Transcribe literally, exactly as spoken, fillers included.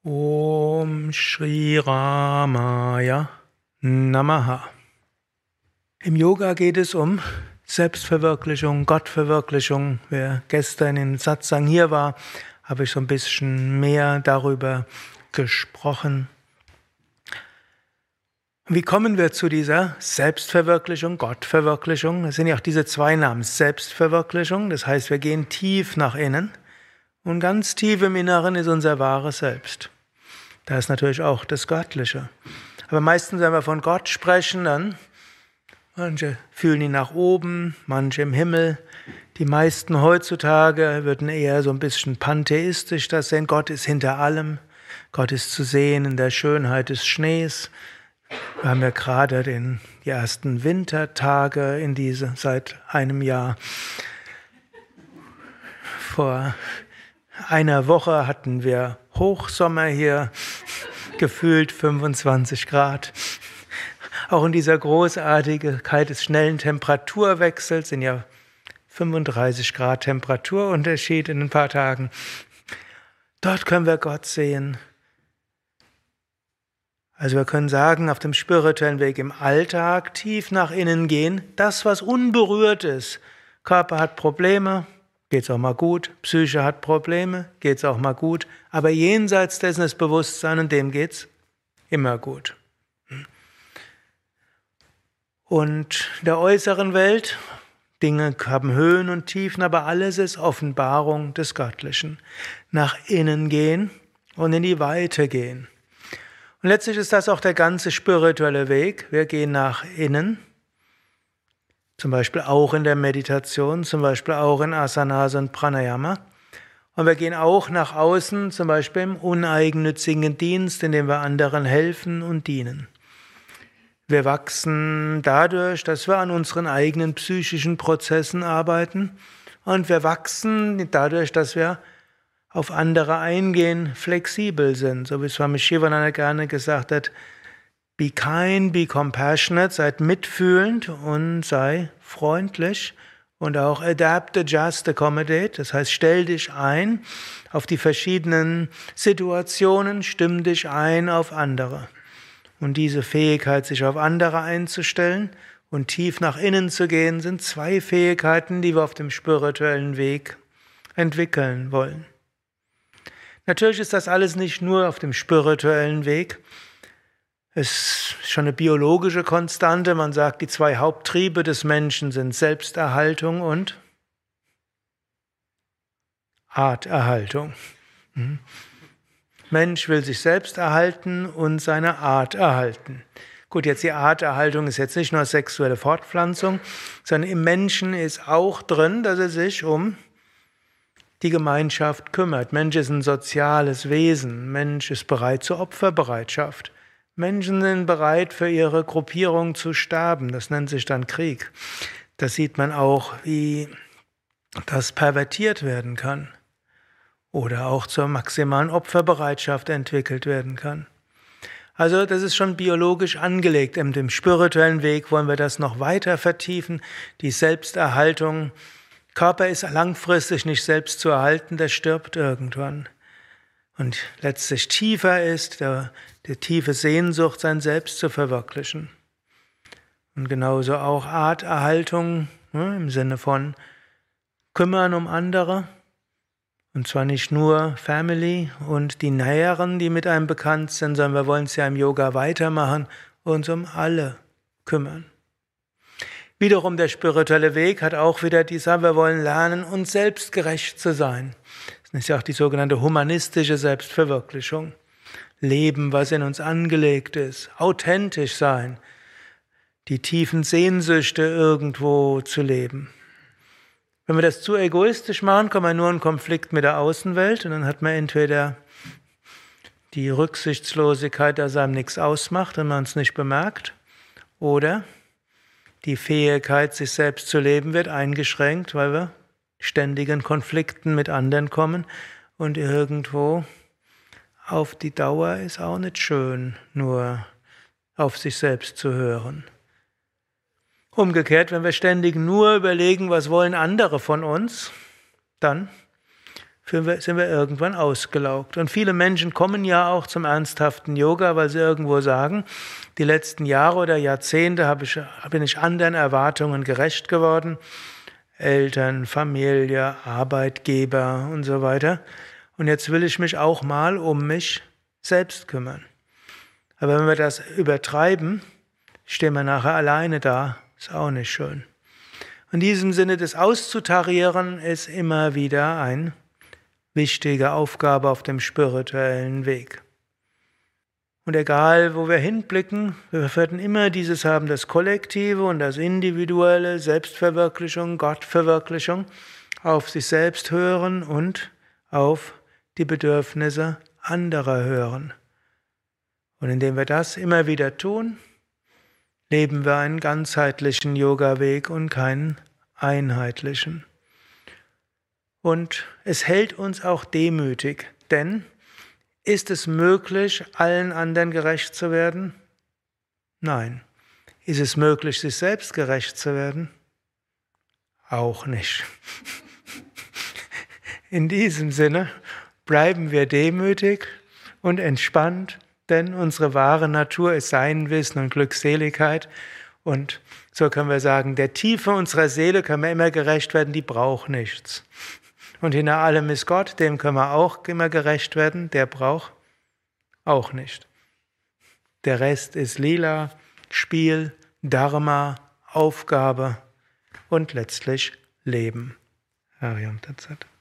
Om Shri Ramaya Namaha. Im Yoga geht es um Selbstverwirklichung, Gottverwirklichung. Wer gestern in Satsang hier war, habe ich so ein bisschen mehr darüber gesprochen. Wie kommen wir zu dieser Selbstverwirklichung, Gottverwirklichung? Es sind ja auch diese zwei Namen, Selbstverwirklichung, das heißt, wir gehen tief nach innen und ganz tief im Inneren ist unser wahres Selbst. Da ist natürlich auch das Göttliche. Aber meistens, wenn wir von Gott sprechen, dann manche fühlen ihn nach oben, manche im Himmel. Die meisten heutzutage würden eher so ein bisschen pantheistisch das sehen. Gott ist hinter allem. Gott ist zu sehen in der Schönheit des Schnees. Wir haben ja gerade den, die ersten Wintertage in diese, seit einem Jahr. Vor einer Woche hatten wir Hochsommer hier, gefühlt fünfundzwanzig Grad. Auch in dieser Großartigkeit des schnellen Temperaturwechsels sind ja fünfunddreißig Grad Temperaturunterschied in ein paar Tagen. Dort können wir Gott sehen. Also wir können sagen, auf dem spirituellen Weg im Alltag tief nach innen gehen, das, was unberührt ist. Körper hat Probleme, geht's auch mal gut. Psyche hat Probleme, geht's auch mal gut. Aber jenseits dessen ist Bewusstsein und dem geht's immer gut. Und in der äußeren Welt, Dinge haben Höhen und Tiefen, aber alles ist Offenbarung des Göttlichen. Nach innen gehen und in die Weite gehen. Und letztlich ist das auch der ganze spirituelle Weg. Wir gehen nach innen, zum Beispiel auch in der Meditation, zum Beispiel auch in Asanas und Pranayama. Und wir gehen auch nach außen, zum Beispiel im uneigennützigen Dienst, indem wir anderen helfen und dienen. Wir wachsen dadurch, dass wir an unseren eigenen psychischen Prozessen arbeiten. Und wir wachsen dadurch, dass wir auf andere eingehen, flexibel sind. So wie Swami Shivananda gerne gesagt hat, be kind, be compassionate, seid mitfühlend und sei freundlich. Und auch adapt, adjust, accommodate. Das heißt, stell dich ein auf die verschiedenen Situationen, stimm dich ein auf andere. Und diese Fähigkeit, sich auf andere einzustellen und tief nach innen zu gehen, sind zwei Fähigkeiten, die wir auf dem spirituellen Weg entwickeln wollen. Natürlich ist das alles nicht nur auf dem spirituellen Weg. Es ist schon eine biologische Konstante. Man sagt, die zwei Haupttriebe des Menschen sind Selbsterhaltung und Arterhaltung. Mhm. Mensch will sich selbst erhalten und seine Art erhalten. Gut, jetzt die Arterhaltung ist jetzt nicht nur sexuelle Fortpflanzung, sondern im Menschen ist auch drin, dass er sich um die Gemeinschaft kümmert. Mensch ist ein soziales Wesen. Mensch ist bereit zur Opferbereitschaft. Menschen sind bereit, für ihre Gruppierung zu sterben. Das nennt sich dann Krieg. Das sieht man auch, wie das pervertiert werden kann. Oder auch zur maximalen Opferbereitschaft entwickelt werden kann. Also das ist schon biologisch angelegt. In dem spirituellen Weg wollen wir das noch weiter vertiefen. Die Selbsterhaltung. Körper ist langfristig nicht selbst zu erhalten, der stirbt irgendwann. Und letztlich tiefer ist der, die tiefe Sehnsucht, sein Selbst zu verwirklichen. Und genauso auch Arterhaltung, ne, im Sinne von kümmern um andere. Und zwar nicht nur Family und die Näheren, die mit einem bekannt sind, sondern wir wollen es ja im Yoga weitermachen und uns um alle kümmern. Wiederum der spirituelle Weg hat auch wieder dieser, wir wollen lernen, uns selbst gerecht zu sein. Das ist ja auch die sogenannte humanistische Selbstverwirklichung. Leben, was in uns angelegt ist, authentisch sein, die tiefen Sehnsüchte irgendwo zu leben. Wenn wir das zu egoistisch machen, kommen wir nur in Konflikt mit der Außenwelt und dann hat man entweder die Rücksichtslosigkeit, dass einem nichts ausmacht und man es nicht bemerkt, oder die Fähigkeit, sich selbst zu leben, wird eingeschränkt, weil wir ständig in Konflikten mit anderen kommen und irgendwo auf die Dauer ist auch nicht schön, nur auf sich selbst zu hören. Umgekehrt, wenn wir ständig nur überlegen, was wollen andere von uns, dann sind wir irgendwann ausgelaugt. Und viele Menschen kommen ja auch zum ernsthaften Yoga, weil sie irgendwo sagen, die letzten Jahre oder Jahrzehnte habe ich, bin ich anderen Erwartungen gerecht geworden. Eltern, Familie, Arbeitgeber und so weiter. Und jetzt will ich mich auch mal um mich selbst kümmern. Aber wenn wir das übertreiben, stehen wir nachher alleine da. Ist auch nicht schön. In diesem Sinne, das auszutarieren ist immer wieder eine wichtige Aufgabe auf dem spirituellen Weg. Und egal, wo wir hinblicken, wir werden immer dieses haben, das Kollektive und das Individuelle, Selbstverwirklichung, Gottverwirklichung, auf sich selbst hören und auf die Bedürfnisse anderer hören. Und indem wir das immer wieder tun, leben wir einen ganzheitlichen Yoga-Weg und keinen einheitlichen. Und es hält uns auch demütig, denn ist es möglich, allen anderen gerecht zu werden? Nein. Ist es möglich, sich selbst gerecht zu werden? Auch nicht. In diesem Sinne bleiben wir demütig und entspannt, denn unsere wahre Natur ist Seinwissen und Glückseligkeit. Und so können wir sagen, der Tiefe unserer Seele können wir immer gerecht werden, die braucht nichts. Und hinter allem ist Gott, dem können wir auch immer gerecht werden, der braucht auch nicht. Der Rest ist Lila, Spiel, Dharma, Aufgabe und letztlich Leben. Hariam Tat Sat.